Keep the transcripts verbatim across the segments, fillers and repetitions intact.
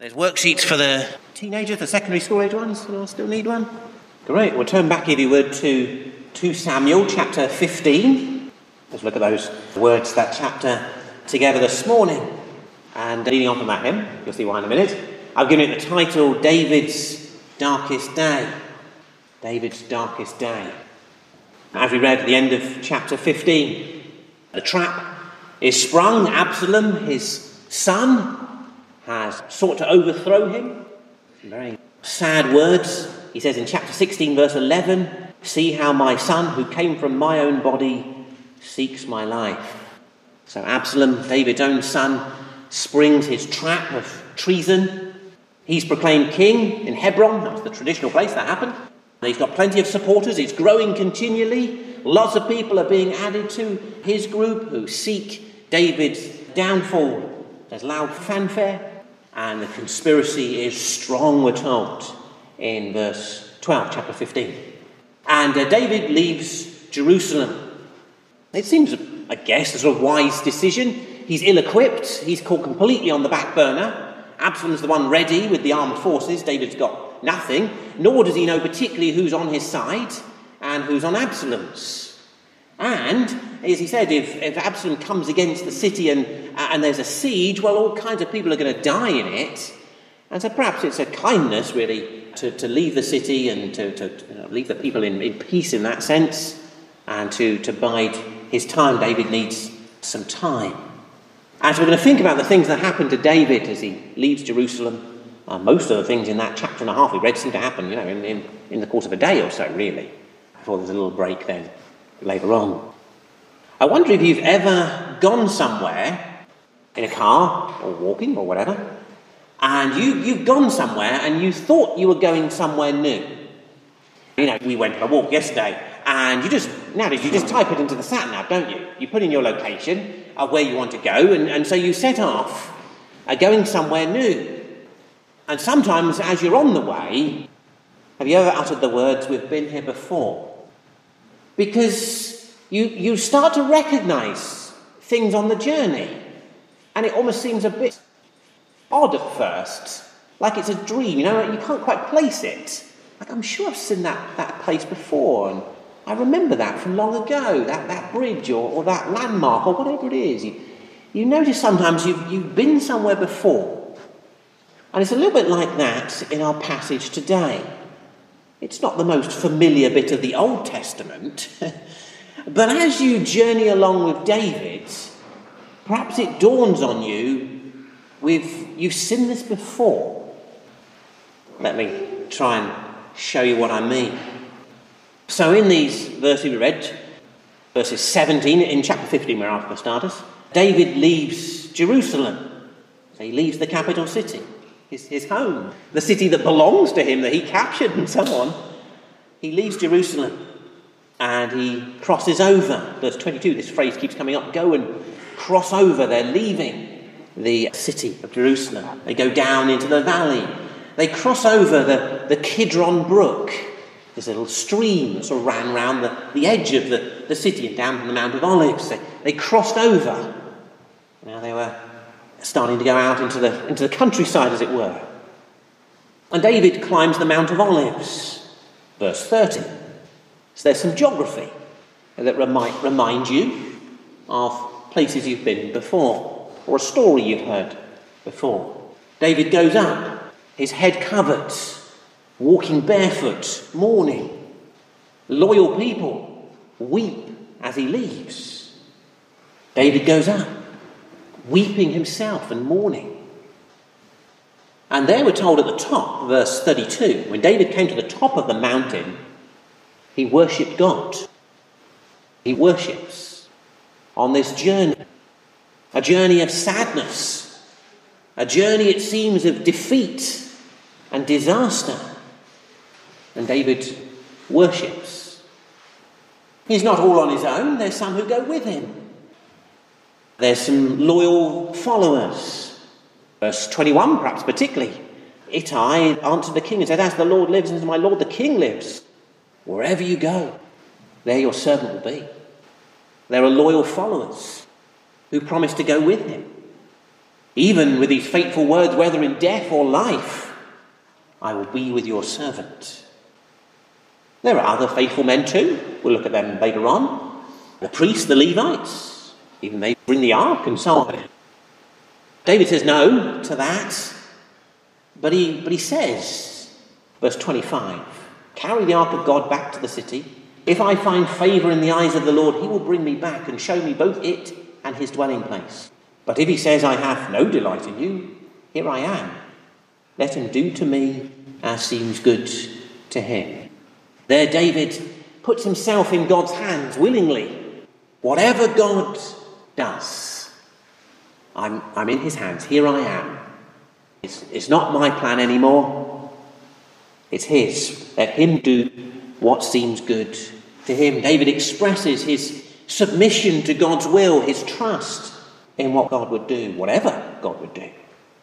There's worksheets for the teenagers, the secondary school age ones. Do I still need one? Great. We'll turn back, if you would, to Second Samuel chapter fifteen. Let's look at those words, that chapter, together this morning. And leading on from that hymn, you'll see why in a minute, I've given it the title, David's Darkest Day. David's Darkest Day. As we read at the end of chapter fifteen, the trap is sprung. Absalom, his son, has sought to overthrow him. Very sad words. He says in chapter sixteen, verse eleven, "See how my son, who came from my own body, seeks my life." So Absalom, David's own son, springs his trap of treason. He's proclaimed king in Hebron. That's the traditional place that happened. He's got plenty of supporters. It's growing continually. Lots of people are being added to his group who seek David's downfall. There's loud fanfare, and the conspiracy is strong, we're told, in verse twelve, chapter fifteen. And uh, David leaves Jerusalem. It seems, I guess, a sort of wise decision. He's ill-equipped. He's caught completely on the back burner. Absalom's the one ready with the armed forces. David's got nothing, nor does he know particularly who's on his side and who's on Absalom's. And, as he said, if, if Absalom comes against the city and, and there's a siege, well, all kinds of people are going to die in it. And so perhaps it's a kindness, really, to, to leave the city and to, to you know, leave the people in, in peace in that sense, and to, to bide his time. David needs some time. And so we're going to think about the things that happen to David as he leaves Jerusalem. Uh, most of the things in that chapter and a half we read seem to happen, you know, in, in, in the course of a day or so, really, before there's a little break then later on. I wonder if you've ever gone somewhere in a car or walking or whatever, and you, you've gone somewhere and you thought you were going somewhere new. You know, we went for a walk yesterday, and you just, nowadays you just type it into the sat-nav, don't you? You put in your location of where you want to go, and, and so you set off uh, going somewhere new. And sometimes as you're on the way, have you ever uttered the words, "We've been here before"? Because you, you start to recognise things on the journey, and it almost seems a bit odd at first, like it's a dream, you know, you can't quite place it. Like, I'm sure I've seen that, that place before, and I remember that from long ago, that, that bridge or, or that landmark or whatever it is. You, you notice sometimes you've, you've been somewhere before. And it's a little bit like that in our passage today. It's not the most familiar bit of the Old Testament, but as you journey along with David, perhaps it dawns on you, with you've seen this before. Let me try and show you what I mean. So in these verses we read, verses seventeen, in chapter fifteen we're after for starters, David leaves Jerusalem. So he leaves the capital city. His, his home, the city that belongs to him, that he captured and so on. He leaves Jerusalem and he crosses over. Verse twenty-two, this phrase keeps coming up, go and cross over. They're leaving the city of Jerusalem. They go down into the valley. They cross over the, the Kidron Brook, this little stream that sort of ran round the, the edge of the, the city and down from the Mount of Olives. They, they crossed over. Now they were starting to go out into the into the countryside, as it were. And David climbs the Mount of Olives, verse thirty. So there's some geography that remind, remind you of places you've been before, or a story you've heard before. David goes up, his head covered, walking barefoot, mourning. Loyal people weep as he leaves. David goes up, weeping himself and mourning. And there we're told at the top, verse thirty-two, when David came to the top of the mountain, he worshipped God. He worships on this journey, a journey of sadness, a journey, it seems, of defeat and disaster. And David worships. He's not all on his own. There's some who go with him. There's some loyal followers. Verse twenty-one, perhaps particularly. Ittai answered the king and said, "As the Lord lives and as my Lord the king lives, wherever you go, there your servant will be." There are loyal followers who promise to go with him. Even with these fateful words, whether in death or life, I will be with your servant. There are other faithful men too. We'll look at them later on. The priests, the Levites, even they bring the ark and so on. David says no to that, but he, but he says, verse twenty-five, carry the ark of God back to the city. If I find favour in the eyes of the Lord, he will bring me back and show me both it and his dwelling place. But if he says, I have no delight in you, here I am. Let him do to me as seems good to him. There David puts himself in God's hands willingly. Whatever God does, I'm, I'm in his hands. Here I am. It's, it's not my plan anymore. It's his. Let him do what seems good to him. David expresses his submission to God's will, his trust in what God would do, whatever God would do.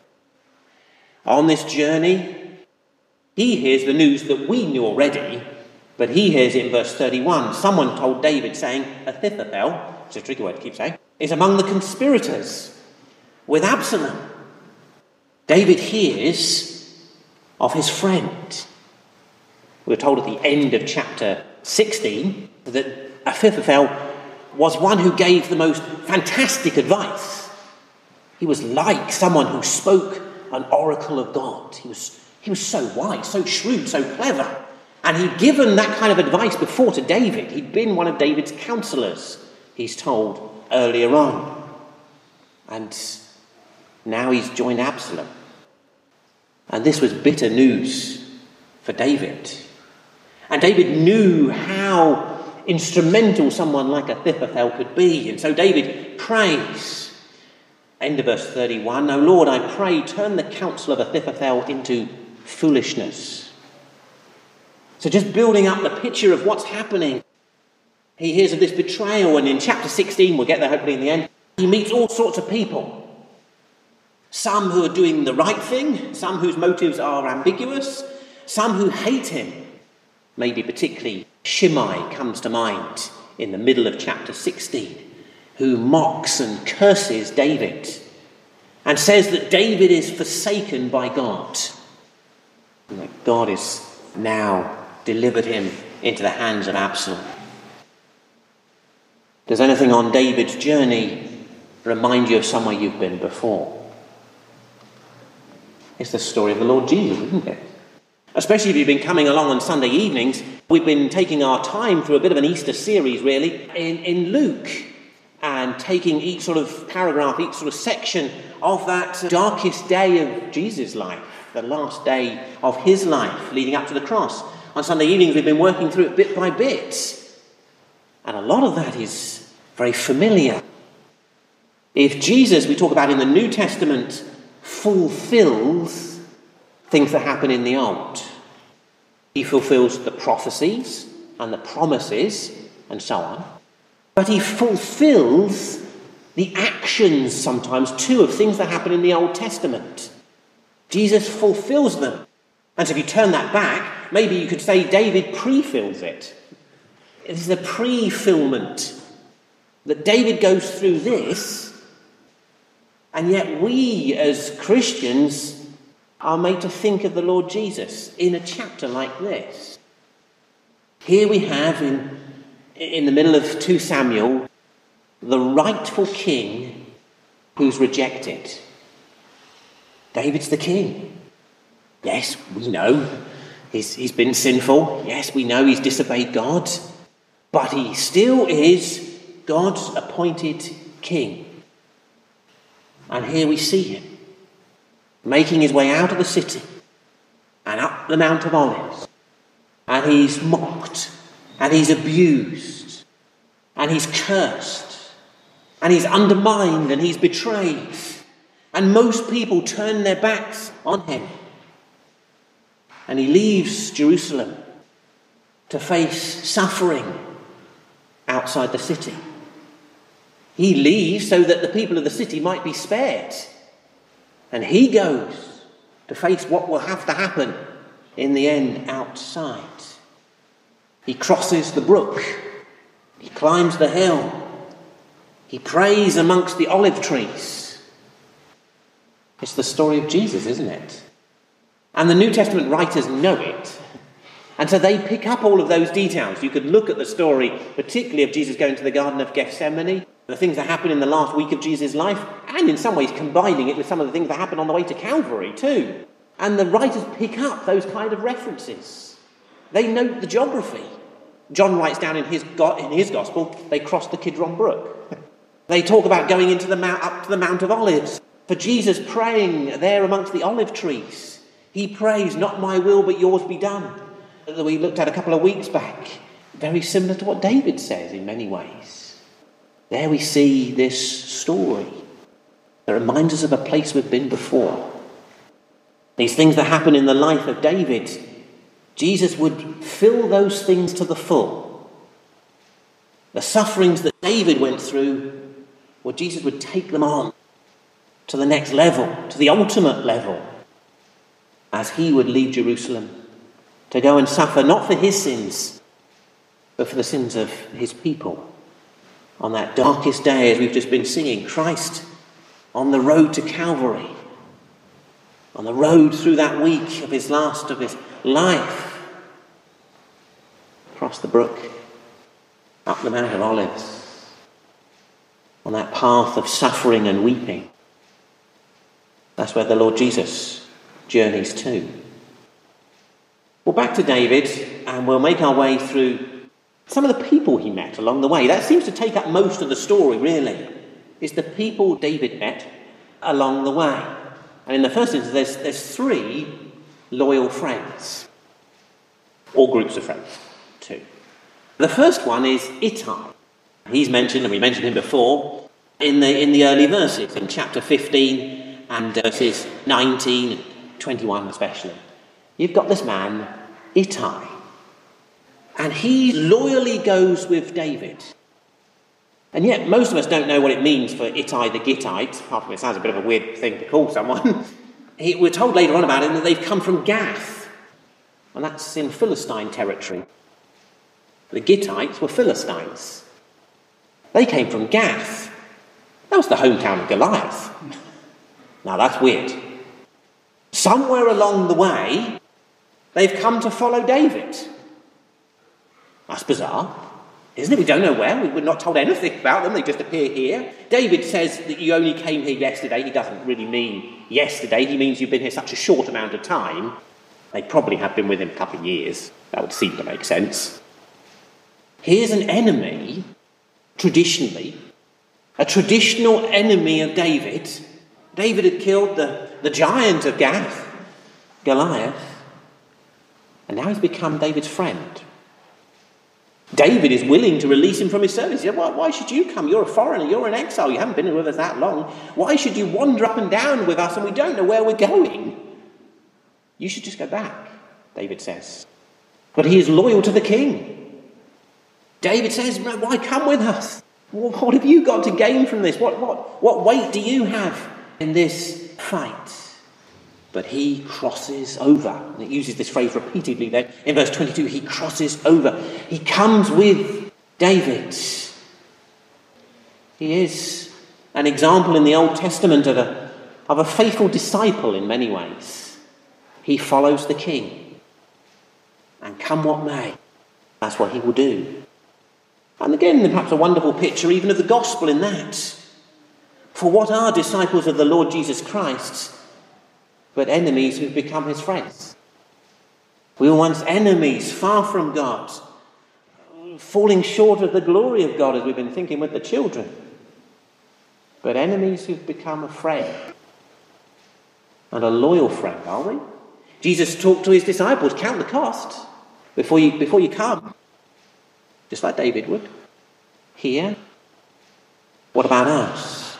On this journey, he hears the news that we knew already, but he hears it in verse thirty-one. Someone told David, saying, Ahithophel, it's a tricky word to keep saying, is among the conspirators with Absalom. David hears of his friend. We were told at the end of chapter sixteen that Ahithophel was one who gave the most fantastic advice. He was like someone who spoke an oracle of God. He was, he was so wise, so shrewd, so clever. And he'd given that kind of advice before to David. He'd been one of David's counselors, he's told earlier on. And now he's joined Absalom. And this was bitter news for David. And David knew how instrumental someone like Ahithophel could be. And so David prays. End of verse thirty-one. O Lord, I pray, turn the counsel of Ahithophel into foolishness. So just building up the picture of what's happening. He hears of this betrayal, and in chapter sixteen, we'll get there hopefully in the end, he meets all sorts of people. Some who are doing the right thing, some whose motives are ambiguous, some who hate him. Maybe particularly Shimei comes to mind in the middle of chapter sixteen, who mocks and curses David and says that David is forsaken by God, and that God is now delivered him into the hands of Absalom. Does anything on David's journey remind you of somewhere you've been before? It's the story of the Lord Jesus, isn't it? Especially if you've been coming along on Sunday evenings, we've been taking our time through a bit of an Easter series, really, in, in Luke, and taking each sort of paragraph, each sort of section of that darkest day of Jesus' life, the last day of his life leading up to the cross. On Sunday evenings, we've been working through it bit by bit, and a lot of that is very familiar. If Jesus, we talk about in the New Testament, fulfills things that happen in the Old, he fulfills the prophecies and the promises and so on, but he fulfills the actions sometimes too of things that happen in the Old Testament. Jesus fulfills them. And so if you turn that back, maybe you could say David pre-fills it. It is the pre-fulfillment that David goes through this, and yet we as Christians are made to think of the Lord Jesus in a chapter like this. Here we have in, in the middle of Second Samuel the rightful king who's rejected. David's the king. Yes, we know he's, he's been sinful. Yes, we know he's disobeyed God. But he still is God's appointed king. And here we see him making his way out of the city and up the Mount of Olives. And he's mocked, and he's abused, and he's cursed, and he's undermined, and he's betrayed. And most people turn their backs on him. And he leaves Jerusalem to face suffering outside the city. He leaves so that the people of the city might be spared. And he goes to face what will have to happen in the end outside. He crosses the brook. He climbs the hill. He prays amongst the olive trees. It's the story of Jesus, isn't it? And the New Testament writers know it. And so they pick up all of those details. You could look at the story, particularly of Jesus going to the Garden of Gethsemane, the things that happen in the last week of Jesus' life, and in some ways combining it with some of the things that happen on the way to Calvary too. And the writers pick up those kind of references. They note the geography. John writes down in his, go- in his gospel, they crossed the Kidron Brook. They talk about going into the mount, up to the Mount of Olives. For Jesus praying there amongst the olive trees. He prays, not my will but yours be done. That we looked at a couple of weeks back. Very similar to what David says in many ways. There we see this story that reminds us of a place we've been before. These things that happen in the life of David, Jesus would fill those things to the full. The sufferings that David went through, well, Jesus would take them on to the next level, to the ultimate level, as he would leave Jerusalem to go and suffer not for his sins, but for the sins of his people. On that darkest day, as we've just been singing, Christ on the road to Calvary, on the road through that week of his last of his life, across the brook, up the Mount of Olives, on that path of suffering and weeping. That's where the Lord Jesus journeys to. Well, back to David, and we'll make our way through some of the people he met along the way. That seems to take up most of the story, really. It's the people David met along the way. And in the first instance, there's, there's three loyal friends. Or groups of friends, too. The first one is Ittai. He's mentioned, and we mentioned him before, in the, in the early verses, in chapter fifteen and verses nineteen and twenty-one especially. You've got this man, Ittai. And he loyally goes with David. And yet most of us don't know what it means for Ittai the Gittite. Apart from it sounds a bit of a weird thing to call someone. he, we're told later on about him that they've come from Gath. And that's in Philistine territory. The Gittites were Philistines. They came from Gath. That was the hometown of Goliath. Now that's weird. Somewhere along the way, they've come to follow David. That's bizarre, isn't it? We don't know where. We're not told anything about them. They just appear here. David says that you only came here yesterday. He doesn't really mean yesterday. He means you've been here such a short amount of time. They probably have been with him a couple of years. That would seem to make sense. Here's an enemy, traditionally, a traditional enemy of David. David had killed the, the giant of Gath, Goliath, and now he's become David's friend. David is willing to release him from his service. He said, why, why should you come? You're a foreigner, you're an exile, you haven't been with us that long. Why should you wander up and down with us and we don't know where we're going? You should just go back, David says. But he is loyal to the king. David says, why come with us? What have you got to gain from this? What, what, what weight do you have in this fight? But he crosses over. And it uses this phrase repeatedly there. In verse twenty-two, he crosses over. He comes with David. He is an example in the Old Testament of a, of a faithful disciple in many ways. He follows the king. And come what may, that's what he will do. And again, perhaps a wonderful picture even of the gospel in that. For what are disciples of the Lord Jesus Christ but enemies who've become his friends? We were once enemies, far from God, falling short of the glory of God, as we've been thinking with the children. But enemies who've become a friend. And a loyal friend, are we? Jesus talked to his disciples, count the cost before you, before you come. Just like David would. Here. What about us?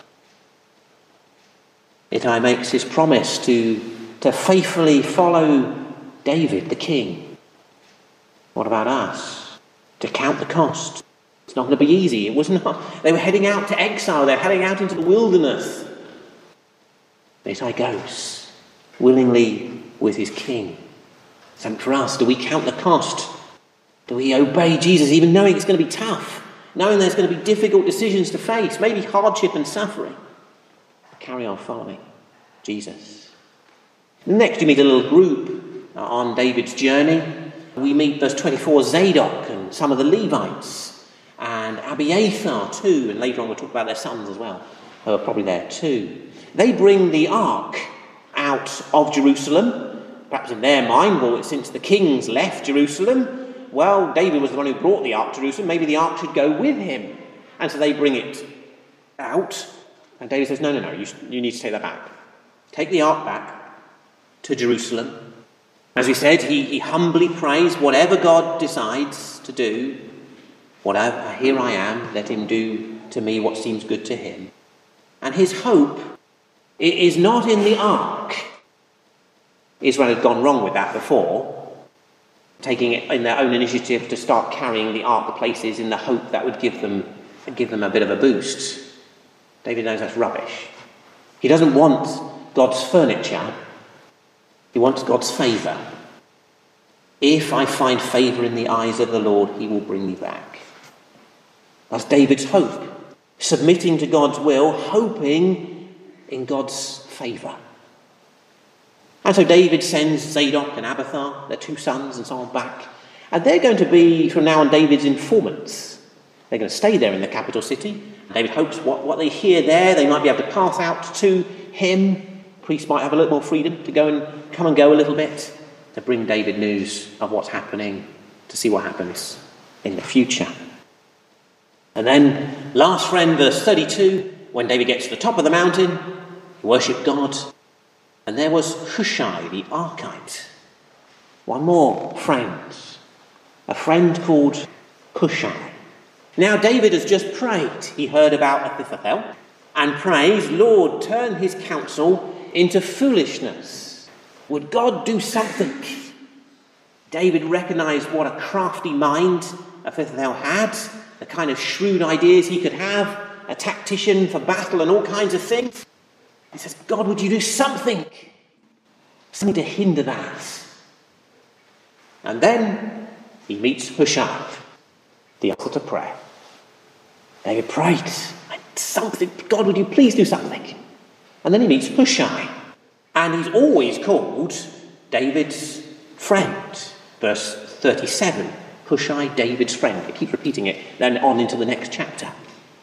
Ittai makes his promise to, to faithfully follow David, the king. What about us? To count the cost. It's not going to be easy. It was not. They were heading out to exile. They're heading out into the wilderness. Ittai goes willingly with his king. So for us, do we count the cost? Do we obey Jesus even knowing it's going to be tough? Knowing there's going to be difficult decisions to face, maybe hardship and suffering? Carry on following. Jesus. Next you meet a little group on David's journey. We meet verse twenty-four, Zadok and some of the Levites, and Abiathar too, and later on we'll talk about their sons as well, who are probably there too. They bring the ark out of Jerusalem, perhaps in their mind, well, since the kings left Jerusalem, well, David was the one who brought the ark to Jerusalem, maybe the ark should go with him. And so they bring it out, and David says, no, no, no, you, you need to take that back. Take the ark back to Jerusalem. As we said, he, he humbly prays, whatever God decides to do, whatever, here I am, let him do to me what seems good to him. And his hope is not in the ark. Israel had gone wrong with that before, taking it in their own initiative to start carrying the ark to places in the hope that would give them, give them a bit of a boost. David knows that's rubbish. He doesn't want God's furniture. He wants God's favour. If I find favour in the eyes of the Lord, he will bring me back. That's David's hope. Submitting to God's will, hoping in God's favour. And so David sends Zadok and Abiathar, their two sons and so on, back. And they're going to be, from now on, David's informants. They're going to stay there in the capital city. David hopes what, what they hear there, they might be able to pass out to him. Priests might have a little more freedom to go and come and go a little bit, to bring David news of what's happening, to see what happens in the future. And then, last friend, verse thirty-two, when David gets to the top of the mountain, he worshipped God, and there was Hushai the Archite. One more friend, a friend called Hushai. Now David has just prayed. He heard about Ahithophel and prays, Lord, turn his counsel into foolishness. Would God do something? David recognised what a crafty mind Ahithophel had, the kind of shrewd ideas he could have, a tactician for battle and all kinds of things. He says, God, would you do something? Something to hinder that. And then he meets Hushai, the answer to prayer. David prayed, something, God, would you please do something? And then he meets Hushai, and he's always called David's friend. Verse thirty-seven, Hushai, David's friend. He keeps repeating it, then on into the next chapter.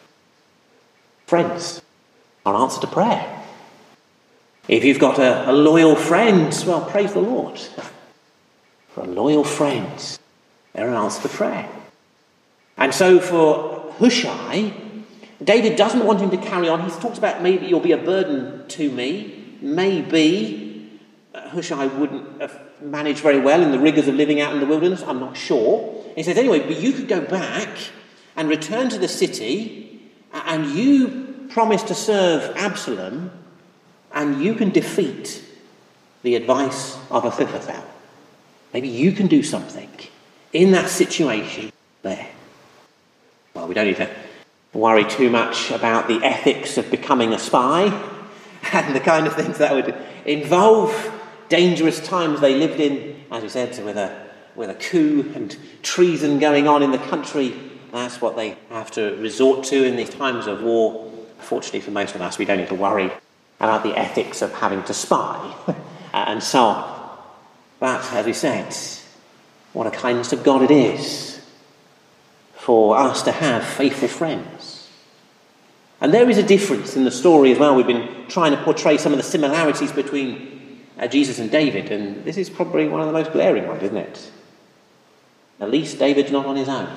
Friends are an answer to prayer. If you've got a, a loyal friend, well, praise the Lord. For a loyal friend, they're an answer to prayer. And so for Hushai, David doesn't want him to carry on. He talks about maybe you'll be a burden to me. Maybe uh, Hushai wouldn't have managed very well in the rigours of living out in the wilderness. I'm not sure. He says, anyway, but you could go back and return to the city, and you promise to serve Absalom, and you can defeat the advice of Ahithophel. Maybe you can do something in that situation there. Well, we don't need to worry too much about the ethics of becoming a spy and the kind of things that would involve. Dangerous times they lived in, as we said, with a with a coup and treason going on in the country. That's what they have to resort to in these times of war. Fortunately for most of us, we don't need to worry about the ethics of having to spy and so on. But, as we said, what a kindness of God it is for us to have faithful friends. And there is a difference in the story as well. We've been trying to portray some of the similarities between uh, Jesus and David, and this is probably one of the most glaring ones, isn't it? At least David's not on his own.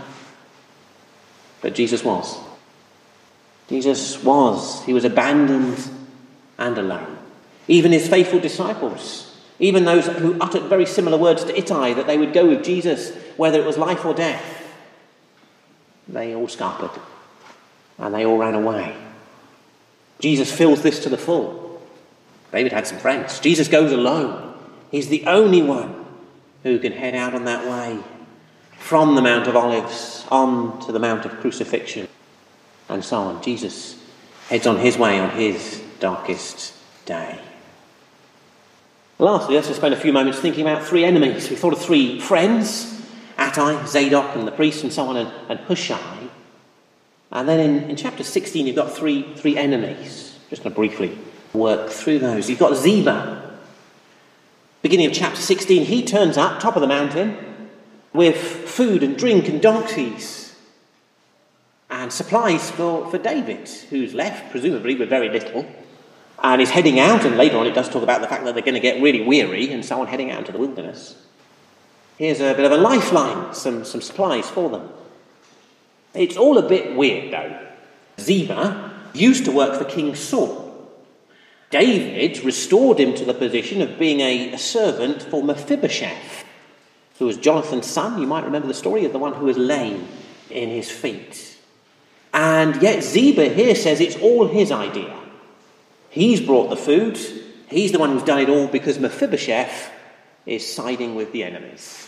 But Jesus was. Jesus was. He was abandoned and alone. Even his faithful disciples, even those who uttered very similar words to Ittai, that they would go with Jesus, whether it was life or death, they all scarpered and they all ran away. Jesus fills this to the full. David had some friends. Jesus goes alone. He's the only one who can head out on that way from the Mount of Olives on to the Mount of Crucifixion and so on. Jesus heads on his way on his darkest day. Lastly, let's just spend a few moments thinking about three enemies. We thought of three friends, Attai, Zadok and the priest and so on, and, and Hushai. And then in, in chapter sixteen you've got three, three enemies. Just going to briefly work through those. You've got Ziba. Beginning of chapter sixteen, he turns up, top of the mountain, with food and drink and donkeys and supplies for, for David, who's left, presumably with very little, and is heading out, and later on it does talk about the fact that they're going to get really weary and so on, heading out into the wilderness. Here's a bit of a lifeline, some, some supplies for them. It's all a bit weird, though. Ziba used to work for King Saul. David restored him to the position of being a, a servant for Mephibosheth, who was Jonathan's son. You might remember the story of the one who was lame in his feet. And yet Ziba here says it's all his idea. He's brought the food. He's the one who's done it all because Mephibosheth is siding with the enemies.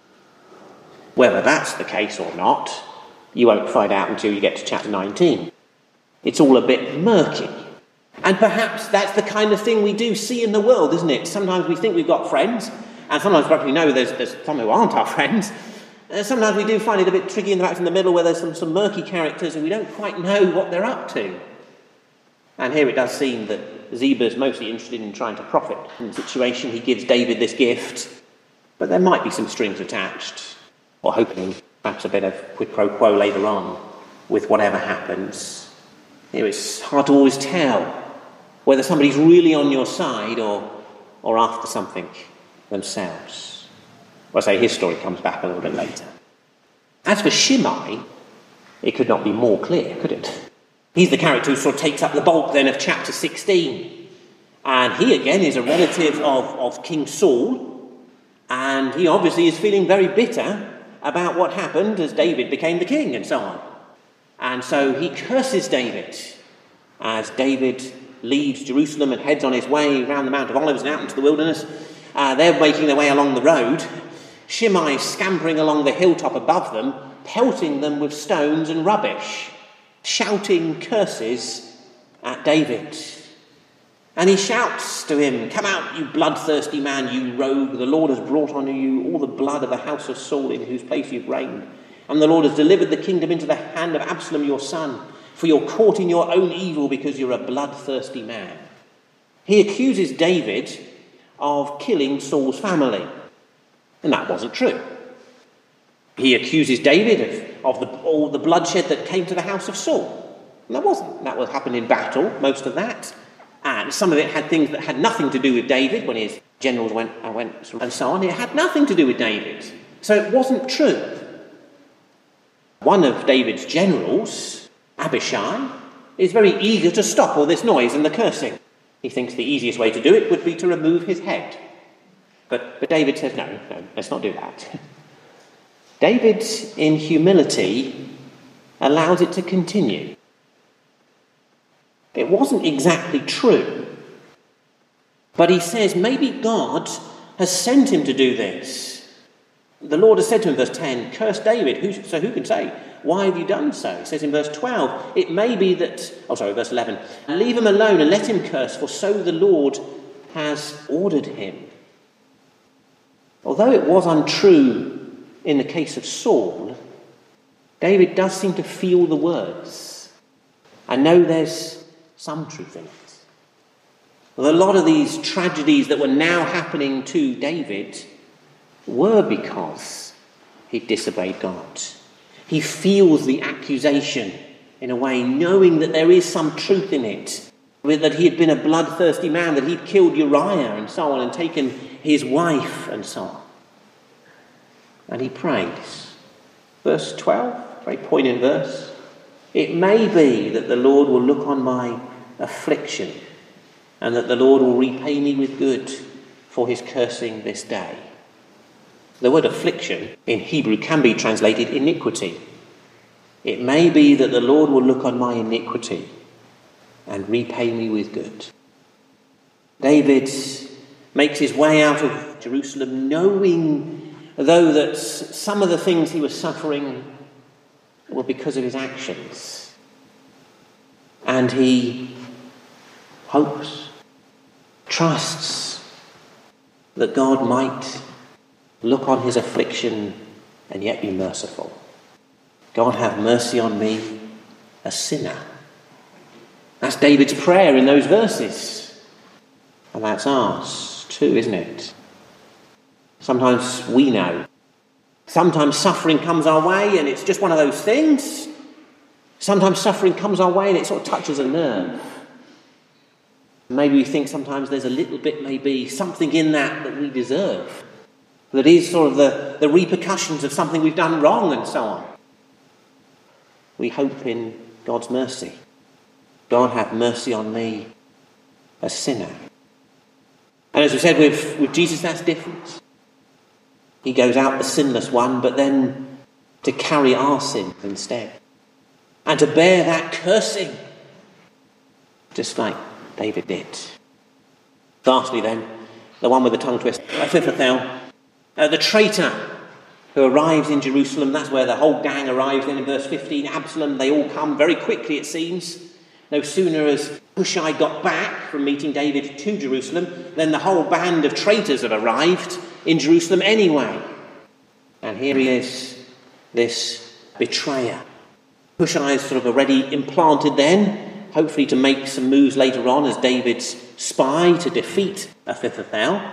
Whether that's the case or not, you won't find out until you get to chapter nineteen. It's all a bit murky. And perhaps that's the kind of thing we do see in the world, isn't it? Sometimes we think we've got friends, and sometimes perhaps we know there's, there's some who aren't our friends. Uh, sometimes we do find it a bit tricky in the fact in the middle where there's some, some murky characters and we don't quite know what they're up to. And here it does seem that Ziba's mostly interested in trying to profit from the situation. He gives David this gift, but there might be some strings attached, or hoping perhaps a bit of quid pro quo later on with whatever happens. Here it's hard to always tell whether somebody's really on your side or, or after something themselves. Well, I say his story comes back a little bit later. As for Shimei, it could not be more clear, could it? He's the character who sort of takes up the bulk then of chapter sixteen. And he again is a relative of, of King Saul, and he obviously is feeling very bitter about what happened as David became the king and so on. And so he curses David as David leaves Jerusalem and heads on his way around the Mount of Olives and out into the wilderness. Uh, they're making their way along the road. Shimei is scampering along the hilltop above them, pelting them with stones and rubbish, shouting curses at David. And he shouts to him, "Come out, you bloodthirsty man, you rogue. The Lord has brought on you all the blood of the house of Saul, in whose place you've reigned. And the Lord has delivered the kingdom into the hand of Absalom your son, for you're caught in your own evil because you're a bloodthirsty man." He accuses David of killing Saul's family. And that wasn't true. He accuses David of, of the, all the bloodshed that came to the house of Saul. And that wasn't. That was happened in battle, most of that. And some of it had things that had nothing to do with David, when his generals went, uh, went and so on. It had nothing to do with David. So it wasn't true. One of David's generals, Abishai, is very eager to stop all this noise and the cursing. He thinks the easiest way to do it would be to remove his head. But, but David says, no, no, let's not do that. David, in humility, allows it to continue. It wasn't exactly true, but he says maybe God has sent him to do this. The Lord has said to him in verse ten, "Curse David." Who, so who can say, "Why have you done so?" He says in verse twelve, it may be that, oh sorry, verse eleven, "Leave him alone and let him curse, for so the Lord has ordered him." Although it was untrue in the case of Saul, David does seem to feel the words and know there's some truth in it. Well, a lot of these tragedies that were now happening to David were because he disobeyed God. He feels the accusation in a way, knowing that there is some truth in it, that he had been a bloodthirsty man, that he'd killed Uriah and so on, and taken his wife and so on. And he prays. Verse twelve, very poignant verse. "It may be that the Lord will look on my affliction, and that the Lord will repay me with good for his cursing this day." The word affliction in Hebrew can be translated iniquity. It may be that the Lord will look on my iniquity and repay me with good. David makes his way out of Jerusalem knowing, though, that some of the things he was suffering were because of his actions. And he hopes, trusts that God might look on his affliction and yet be merciful. "God, have mercy on me, a sinner." That's David's prayer in those verses. And that's ours too, isn't it? Sometimes we know. Sometimes suffering comes our way and it's just one of those things. Sometimes suffering comes our way and it sort of touches a nerve. Maybe we think sometimes there's a little bit, maybe something in that that we deserve. That is sort of the, the repercussions of something we've done wrong and so on. We hope in God's mercy. God have mercy on me, a sinner. And as we said, with, with Jesus that's different. He goes out the sinless one, but then to carry our sins instead. And to bear that cursing, just like David did. Lastly then, the one with the tongue twist, Ahithophel, uh, the traitor who arrives in Jerusalem. That's where the whole gang arrives then in verse fifteen. Absalom, they all come very quickly it seems. No sooner has Hushai got back from meeting David to Jerusalem than the whole band of traitors have arrived in Jerusalem anyway. And here he is, this betrayer. Hushai is sort of already implanted then, hopefully to make some moves later on as David's spy to defeat Ahithophel.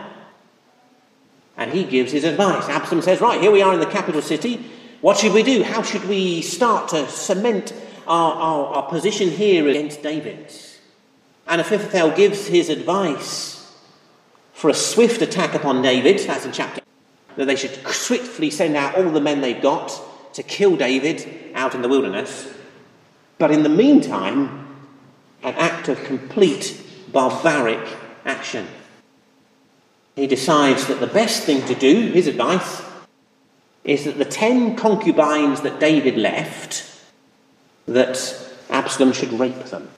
And he gives his advice. Absalom says, right, here we are in the capital city. What should we do? How should we start to cement our, our, our position here against David? And Ahithophel gives his advice for a swift attack upon David. That's in chapter eight. That they should swiftly send out all the men they've got to kill David out in the wilderness. But in the meantime, an act of complete barbaric action. He decides that the best thing to do, his advice, is that the ten concubines that David left, that Absalom should rape them.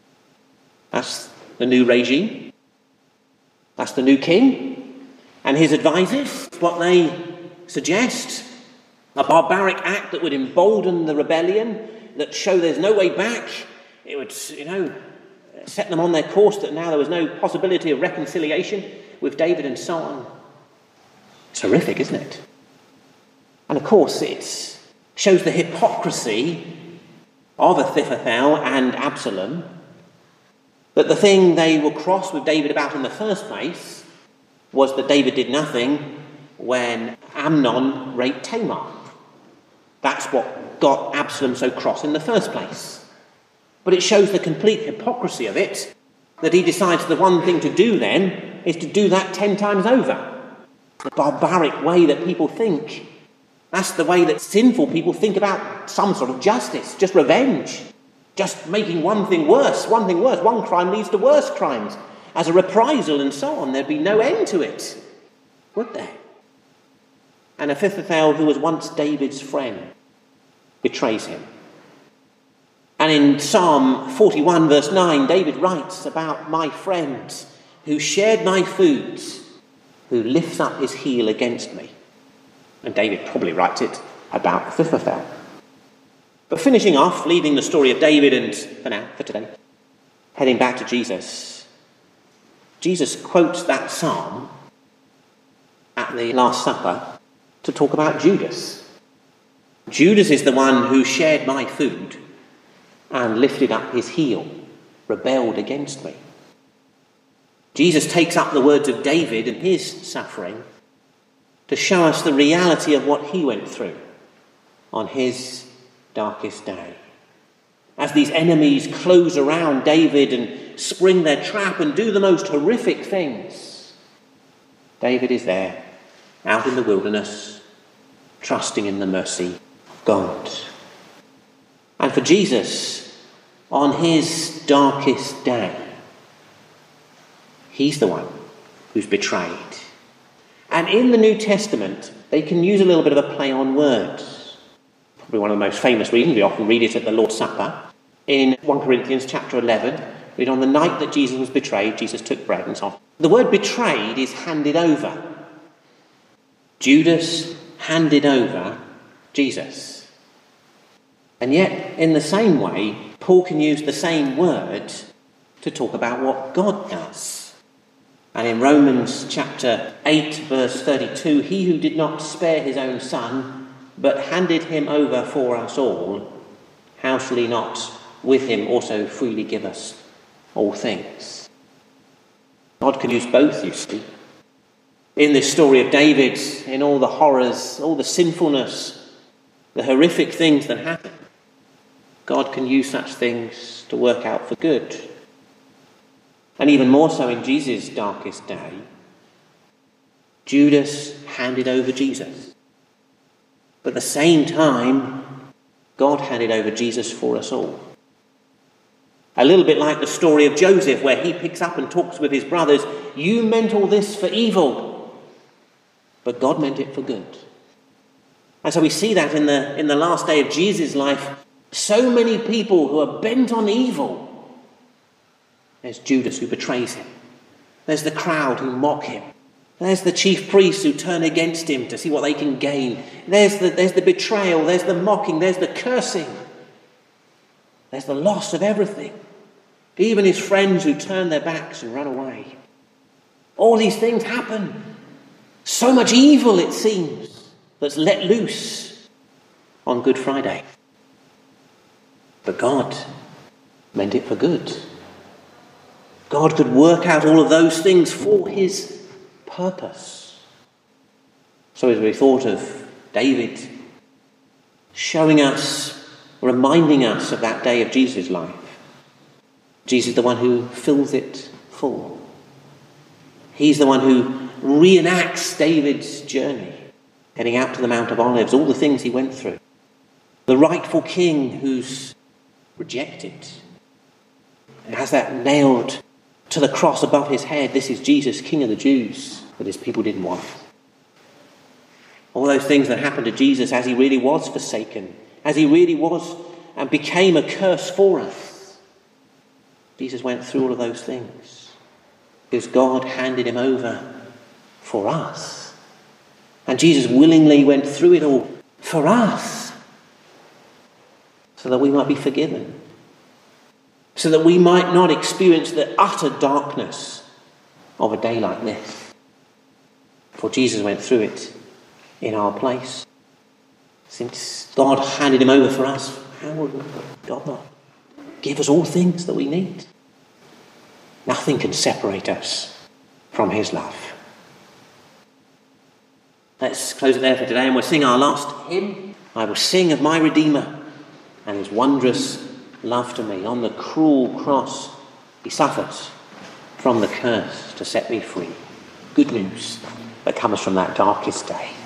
That's the new regime. That's the new king. And his advisors, what they suggest, a barbaric act that would embolden the rebellion, that show there's no way back. It would, you know, set them on their course that now there was no possibility of reconciliation with David and so on. It's horrific, isn't it? And of course it shows the hypocrisy of Ahithophel and Absalom, that the thing they were cross with David about in the first place was that David did nothing when Amnon raped Tamar. That's what got Absalom so cross in the first place. But it shows the complete hypocrisy of it, that he decides the one thing to do then is to do that ten times over. The barbaric way that people think. That's the way that sinful people think about some sort of justice, just revenge. Just making one thing worse, one thing worse. One crime leads to worse crimes. As a reprisal and so on, there'd be no end to it, would there? And Ahithophel, who was once David's friend, betrays him. And in Psalm forty-one, verse nine, David writes about my friend who shared my foods, who lifts up his heel against me. And David probably writes it about Ahithophel. But finishing off, leaving the story of David and, for now, for today, heading back to Jesus, Jesus quotes that psalm at the Last Supper to talk about Judas. Judas is the one who shared my food and lifted up his heel, rebelled against me. Jesus takes up the words of David and his suffering to show us the reality of what he went through on his darkest day. As these enemies close around David and spring their trap and do the most horrific things, David is there, out in the wilderness, trusting in the mercy of God. And for Jesus, on his darkest day, he's the one who's betrayed. And in the New Testament, they can use a little bit of a play on words. Probably one of the most famous reasons, we often read it at the Lord's Supper. In First Corinthians chapter eleven, read on the night that Jesus was betrayed, Jesus took bread and so on. The word betrayed is handed over. Judas handed over Jesus. And yet, in the same way, Paul can use the same word to talk about what God does. And in Romans chapter eight, verse thirty-two, he who did not spare his own son, but handed him over for us all, how shall he not with him also freely give us all things? God can use both, you see. In this story of David, in all the horrors, all the sinfulness, the horrific things that happen, God can use such things to work out for good. And even more so in Jesus' darkest day, Judas handed over Jesus. But at the same time, God handed over Jesus for us all. A little bit like the story of Joseph, where he picks up and talks with his brothers. You meant all this for evil, but God meant it for good. And so we see that in the, in the last day of Jesus' life. So many people who are bent on evil. There's Judas who betrays him. There's the crowd who mock him. There's the chief priests who turn against him to see what they can gain. There's the, there's the betrayal. There's the mocking. There's the cursing. There's the loss of everything. Even his friends who turn their backs and run away. All these things happen. So much evil, it seems, that's let loose on Good Friday. But God meant it for good. God could work out all of those things for his purpose. So as we thought of David showing us, reminding us of that day of Jesus' life, Jesus is the one who fills it full. He's the one who reenacts David's journey, heading out to the Mount of Olives, all the things he went through. The rightful king who's rejected and has that nailed to the cross above his head. This is Jesus, King of the Jews, that his people didn't want. All those things that happened to Jesus as he really was forsaken, as he really was and became a curse for us. Jesus went through all of those things because God handed him over for us. And Jesus willingly went through it all for us so that we might be forgiven, so that we might not experience the utter darkness of a day like this. For Jesus went through it in our place. Since God handed him over for us, how would God not give us all things that we need? Nothing can separate us from his love. Let's close it there for today, and we'll sing our last hymn. I will sing of my Redeemer and his wondrous love to me. On the cruel cross he suffered from the curse to set me free. Good news that comes from that darkest day.